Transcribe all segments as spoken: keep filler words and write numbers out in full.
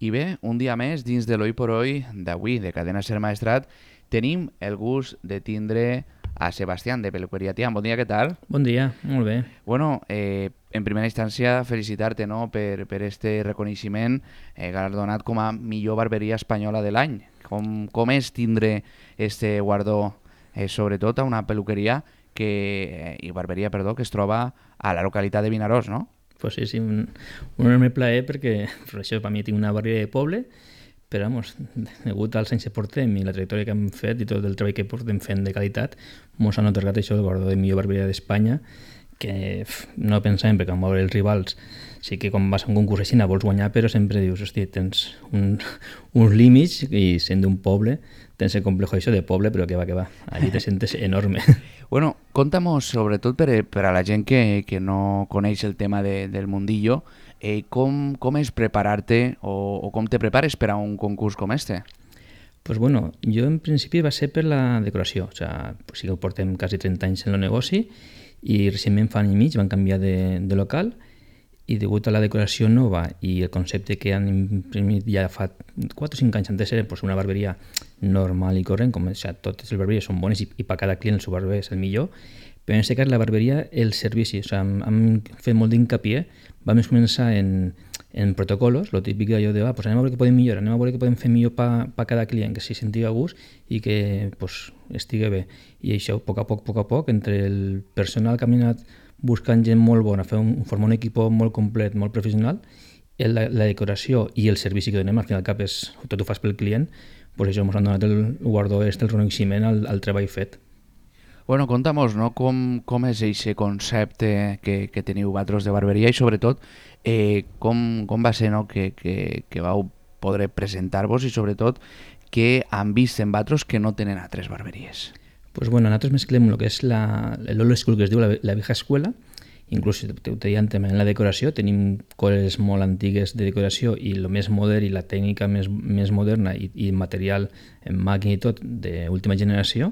I bé, un dia més, dins de l'Oi por Hoy d'avui, de Cadena Ser Maestrat, tenim el gust de tindre a Sebastián, de Peluqueria Tian. Bon dia, què tal? Bon dia, molt bé. Bueno, eh, en primera instància, felicitar-te, no?, per, per este reconeixement eh, galardonat com a millor barberia espanyola de l'any. Com, com és tindre este guardó, eh, sobretot a una peluqueria que, eh, i barberia, perdó, que es troba a la localitat de Vinaròs, no? Pues sí, sí, un, un enorme plaer perquè per això per mi tinc una barberia de poble, però vamos, degut als anys que portem i la trajectòria que hem fet i tot el treball que portem fent de qualitat, mos han atorgat això el guardó de millor barberia d'Espanya, que f, no pensàvem, perquè amb veure els rivals sí que quan vas a un concurs així vols guanyar, però sempre dius, hosti, tens un, uns límits i sent d'un poble tens el complejo això de poble, però que va, que va, allí te sentes enorme. Bueno, conta'mos, sobretot per, per a la gent que, que no coneix el tema de, del mundillo, eh, com, com és preparar-te o, o com te prepares per a un concurs com este? Pues bueno, jo en principi va ser per la decoració, o sea, pues sí que portem quasi trenta anys en el negoci i recentment fa any i mig van canviar de, de local i degut a la decoració nova i el concepte que han imprimit ja fa quatre o cinc anys, antes era pues, una barberia normal i corrent, com o sigui, totes les barberies són bones i, i per cada client el seu barber és el millor, però en aquest cas la barberia, el servici, o sigui, hem, hem fet molt d'incapié, vam començar en, en protocolos, lo típic d'allò de, ah, pues anem a veure què podem millorar, anem a veure què podem fer millor per pa cada client, que s'hi sentigui a gust i que pues, estigui bé. I això, a poc a poc, a poc a poc, entre el personal que ha anat buscant gent molt bona, fer un, formar un equip molt complet, molt professional, la, la decoració i el servici que donem, al final al cap és, tot ho fas pel client, pues això ens han donat el guardó, este, el reconeixement al, al treball fet. Bueno, conta'mos, no?, com, com és aquest concepte que, que teniu vosaltres de barberia i sobretot eh, com, com va ser, no?, que, que, que vau poder presentar-vos i sobretot què han vist en vosaltres que no tenen altres barberies. Pues bueno, nosaltres mesclem el que és la, l'old school que es diu la, la vieja escuela, inclús ho deien també en la decoració, tenim coses molt antigues de decoració i el més modern i la tècnica més, més moderna i, i material en màquina i tot d'última generació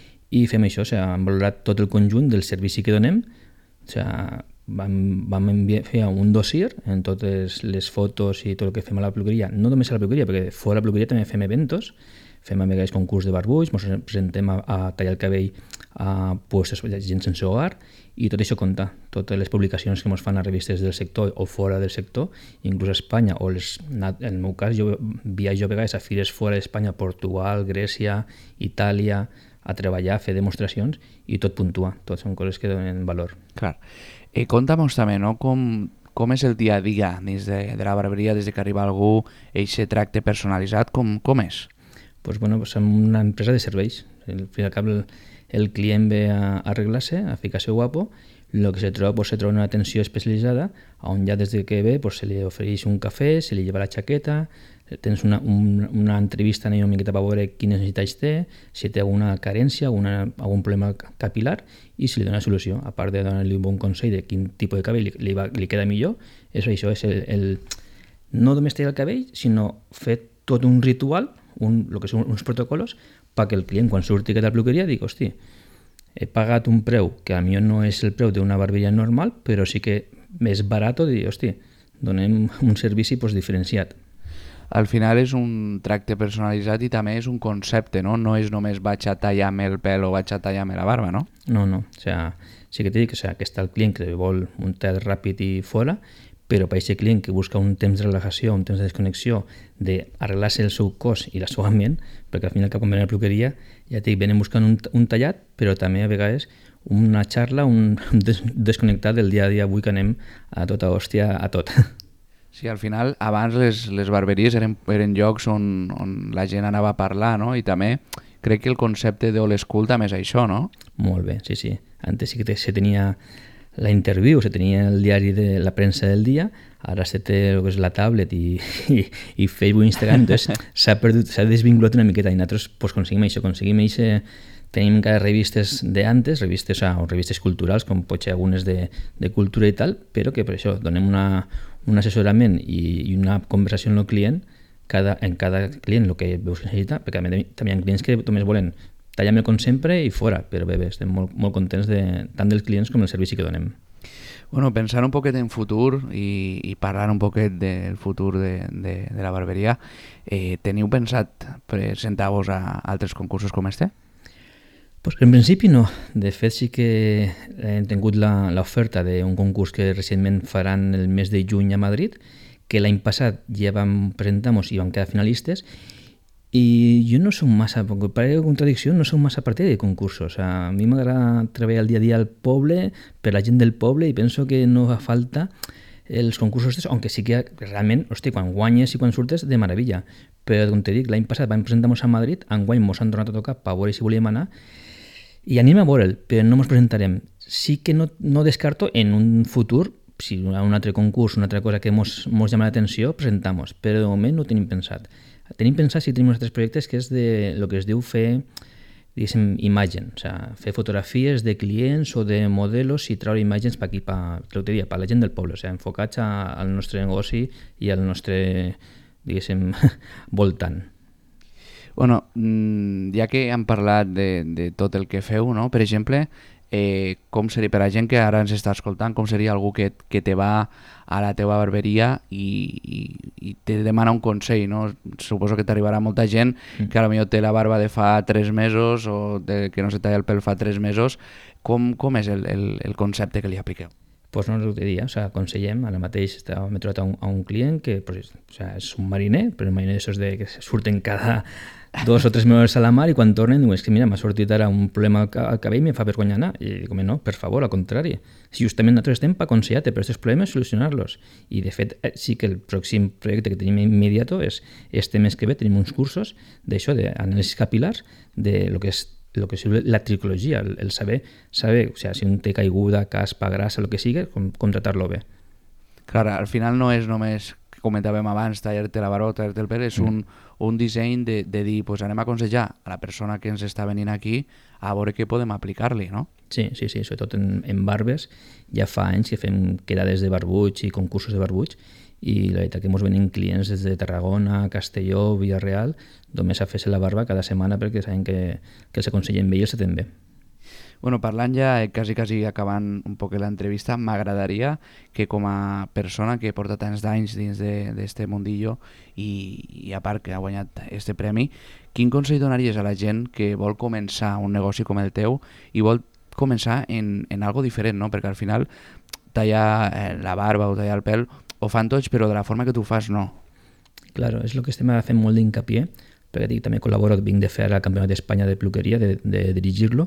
i fem això, o sigui, hem valorat tot el conjunt del servici que donem, o sigui, vam, vam enviar, fer un dossier en totes les fotos i tot el que fem a la peluqueria, no només a la peluqueria, perquè fora de la peluqueria també fem eventos, fem a vegades concurs de barbulls, ens presentem a, a tallar el cabell a puestos de gent sense hogar i tot això compta, totes les publicacions que ens fan a revistes del sector o fora del sector, inclús a Espanya, o les, en el meu cas jo viatjo a vegades a fires fora d'Espanya, Portugal, Grècia, Itàlia, a treballar, a fer demostracions i tot puntua, tot són coses que donen valor. Clar. Eh, conta'm també, no?, com, com és el dia a dia dins de, de la barberia, des que arriba algú, aquest tracte personalitzat, com, com és? Pues bueno, pues som una empresa de serveis. Al fin i al cap el, el client ve a, a arreglar-se, a ficar-se guapo, el que se troba, pues, se troba una atenció especialitzada on ja des de que ve pues, se li ofereix un cafè, se li lleva la xaqueta, tens una, un, una entrevista una miqueta per veure quines necessitats té, si té alguna carència, alguna, algun problema capilar i si li dona solució. A part de donar-li un bon consell de quin tipus de cabell li, li, va, li queda millor, és això, és el, el, no només tallar el cabell, sinó fer tot un ritual, un, lo que són uns protocolos, perquè el client quan surti de la peluqueria digui, hosti, he pagat un preu que a mi no és el preu d'una barberia normal, però sí que és barat de dir, hosti, donem un servici pues, diferenciat. Al final és un tracte personalitzat i també és un concepte, no? No és només vaig a tallar-me el pèl o vaig a tallar-me la barba, no? No, no, o sea, sí que t'he dit que, o sea, que està el client que vol un tall ràpid i fora, però per a aquest client que busca un temps de relajació, un temps de desconnexió, d'arreglar-se el seu cos i la seva ment, perquè al final cap quan venen a la peluqueria ja t'he dit, venen buscant un, un tallat, però també a vegades una xarra, un des desconnectat del dia a dia avui que anem a tota hòstia a tot. Sí, al final, abans les, les barberies eren, eren llocs on, on la gent anava a parlar, no? I també crec que el concepte d'old school també és això, no? Molt bé, sí, sí. Antes sí que se tenia la interview, se tenia el diari de la premsa del dia, ara se té el que és la tablet i, i, i Facebook i Instagram, entonces s'ha perdut, s'ha desvinculat una miqueta i nosaltres pues, aconseguim això, aconseguim això, tenim encara revistes d'antes, revistes, o, sea, o revistes culturals, com pot ser algunes de, de cultura i tal, però que per això donem una, un assessorament i, i una conversació amb el client, cada, en cada client el que veus que necessita, perquè també, també hi ha clients que només volen tallar-me com sempre i fora, però bé, bé, estem molt, molt contents de, tant dels clients com del servici que donem. Bueno, pensar un poquet en futur i, i parlar un poquet del futur de, de, de la barberia, eh, teniu pensat presentar-vos a altres concursos com este? Pues en principi no. De fet sí que hem tingut la- l'oferta d'un concurs que recentment faran el mes de juny a Madrid, que l'any passat ja vam presentar-nos i vam quedar finalistes, i jo no soc massa, perquè parece contradicció, no soc massa partidari de concursos. A mi m'agrada treballar el dia a dia al poble, per la gent del poble, i penso que no fa falta els concursos, estos, aunque sí que realment, hosti, quan guanyes i quan surtes, de meravella. Però, com te dic, l'any passat vam presentar-nos a Madrid, enguany mos han tornat a tocar per veure si volíem anar, i anem a veure'l, però no ens presentarem. Sí que no, no descarto en un futur, si hi ha un altre concurs, una altra cosa que ens llama l'atenció, presentar-nos, però de moment no ho tenim pensat. Tenim pensat, si tenim uns altres projectes, que és de lo que es diu fer, diguéssim, imatge, o sigui, fer fotografies de clients o de modelos i treure imatges per aquí, per, diria, per la gent del poble, o sigui, enfocats a, al nostre negoci i al nostre, diguéssim, voltant. Bueno, ja que hem parlat de, de tot el que feu, no? Per exemple, eh, com seria, per a gent que ara ens està escoltant, com seria algú que, que te va a la teva barberia i, i, i te demana un consell, no? Suposo que t'arribarà molta gent que potser té la barba de fa tres mesos o de, que no se talla el pèl fa tres mesos. Com, com és el, el, el concepte que li apliqueu? Pues no és el que deia, o sigui, aconsellem, ara mateix m'he trobat a un, a un client que pues, o sigui, és un mariner, però un mariner d'aixòs de, que surten cada dos o tres mesos a la mar i quan tornen diuen, és que mira, m'ha sortit ara un problema al cabell i em fa vergonya anar. I dic, no, per favor, al contrari. Si justament nosaltres estem per aconsellar-te per aquests problemes, solucionar-los. I de fet, sí que el pròxim projecte que tenim immediato és este mes que ve, tenim uns cursos d'això, d'anàlisis capilars, de lo que és lo que és la tricologia, el, el saber, saber o sigui, si un té caiguda, caspa, grassa, el que sigui, com, com tratar-lo bé. Clar, al final no és només, que comentàvem abans, tallar-te la barba o tallar-te el pèl, és mm. un, un disseny de, de dir, pues anem a aconsellar a la persona que ens està venint aquí a veure què podem aplicar-li, no? Sí, sí, sí, sobretot en, en barbes. Ja fa anys que fem quedades de barbuig i concursos de barbuig, i la veritat que ens venen clients des de Tarragona, Castelló, Villarreal, només a fer-se la barba cada setmana perquè saben que, que els aconsellen bé i els aten bé. Bueno, parlant ja, quasi, quasi acabant un poc l'entrevista, m'agradaria que com a persona que porta tants d'anys dins d'aquest mundillo i, i a part que ha guanyat este premi, quin consell donaries a la gent que vol començar un negoci com el teu i vol començar en, en algo diferent, no? Perquè al final tallar eh, la barba o tallar el pèl ho fan tots, però de la forma que tu fas no. Claro, és el que estem fent molt d'incapié, perquè dic, també col·laboro, vinc de fer el Campionat d'Espanya de peluqueria, de, de dirigir-lo,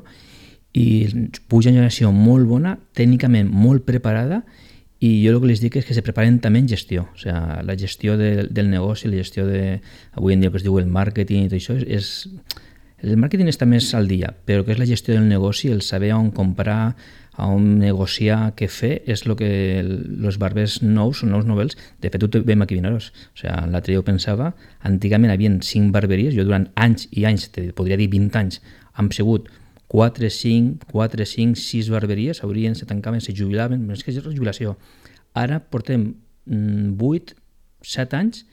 i puja una generació molt bona, tècnicament molt preparada, i jo el que les dic és que se preparen també en gestió, o sigui, la gestió de, del negoci, la gestió de, avui en dia que es diu el màrqueting i tot això, és, el màrqueting està més al dia, però que és la gestió del negoci, el saber on comprar, a on negociar, què fer, és el que els barbers nous, nous novels, de fet ho veiem aquí a Vinaròs. O sigui, l'altre dia ho pensava, antigament hi havia cinc barberies, jo durant anys i anys, te podria dir vint anys, hem sigut quatre, cinc, quatre, cinc, sis barberies, haurien, se tancaven, se jubilaven, però és que és la jubilació. Ara portem vuit, set anys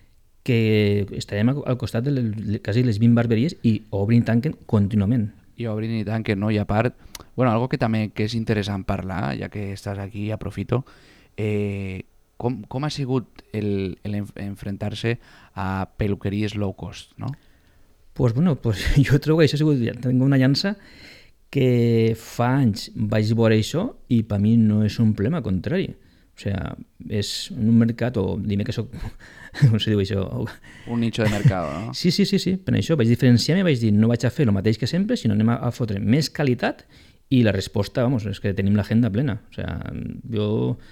que estarem al costat de les, quasi les vint barberies i obrin i tanquen contínuament. I obrin i tant que no, i a part, bueno, algo que també que és interessant parlar, ja que estàs aquí, aprofito, eh, com, com ha sigut el, el enfrontar-se a peluqueries low cost, no? Pues bueno, pues jo trobo que això ha sigut, ja tinc una llança que fa anys vaig veure això i per mi no és un problema, al contrari. O sigui, és un mercat, o dime que soc, com se diu això? Un nicho de mercat, no? Sí, sí, sí, sí, per això vaig diferenciar-me i vaig dir, no vaig a fer el mateix que sempre, sinó anem a fotre més qualitat, i la resposta, vamos, és que tenim l'agenda plena. O sigui, jo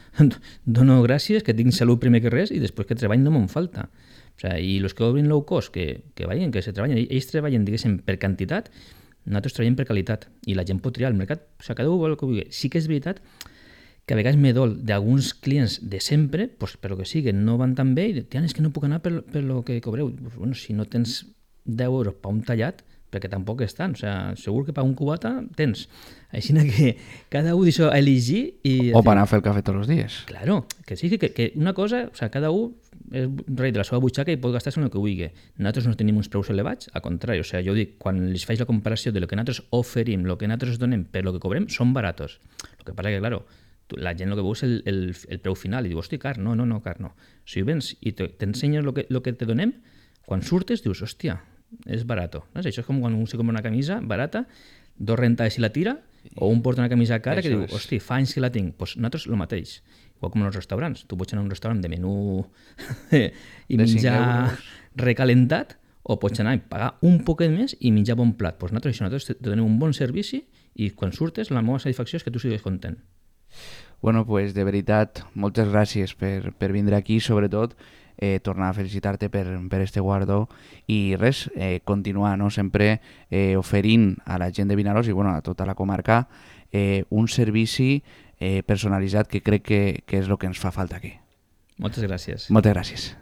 dono gràcies, que tinc salut primer que res, i després que treball no me'n falta. O sigui, i els que obrin low cost, que, que vagin, que se treballen, ells treballen, diguéssim, per quantitat, nosaltres treballem per qualitat, i la gent pot triar el mercat, o sigui, cada un vol el que vulgui. Sí que és veritat que a vegades me dol d'alguns clients de sempre, pues, per lo que sigui, no van tan bé, i diuen, és que no puc anar per, per lo que cobreu. Pues, bueno, si no tens deu euros per un tallat, perquè tampoc és tant, o sigui, segur que per un cubata tens. Així que cada un d'això a elegir... I, o per anar a fer el cafè tots els dies. Claro, que sí, que, que una cosa, o sigui, cada un és rei de la seva butxaca i pot gastar-se en el que vulgui. Nosaltres no tenim uns preus elevats, al contrari, o sigui, jo dic, quan els faig la comparació de lo que nosaltres oferim, lo que nosaltres donem per lo que cobrem, són baratos. El que passa que, claro, la gent el que veu és el, el, el preu final i diu, hosti, car, no, no, no, car, no. Si vens i t'ensenyes el que, lo que te donem, quan surtes dius, hòstia, és barato. No? Això és com quan un se compra una camisa barata, dos rentades i la tira, o un porta una camisa cara que diu, hosti, fa anys que la tinc. Pues nosaltres el mateix. Igual com en els restaurants. Tu pots anar a un restaurant de menú i menjar recalentat, o pots anar i pagar un poquet més i menjar bon plat. Pues nosaltres, això, nosaltres te donem un bon servici i quan surtes la meva satisfacció és que tu sigues content. Bueno, pues de veritat, moltes gràcies per, per vindre aquí, sobretot eh, tornar a felicitar-te per, per este guardó i res, eh, continuar no? sempre eh, oferint a la gent de Vinaròs i bueno, a tota la comarca eh, un servici eh, personalitzat que crec que, que és el que ens fa falta aquí. Moltes gràcies. Moltes gràcies.